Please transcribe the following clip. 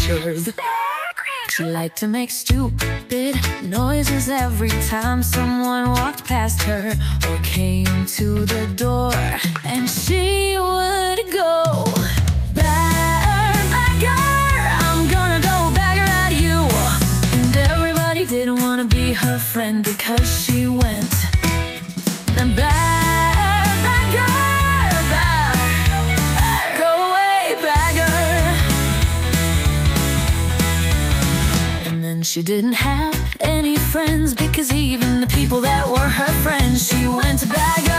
pictures. She liked to make stupid noises every time someone walked past her or came to the door. And she would go, "Bagger, bagger, I'm gonna go bagger at you." And everybody didn't want to be her friend because she went, "And bagger, bagger, bagger, go away, bagger." And then she didn't have any friends, because even the people that were her friends, she went to bagger.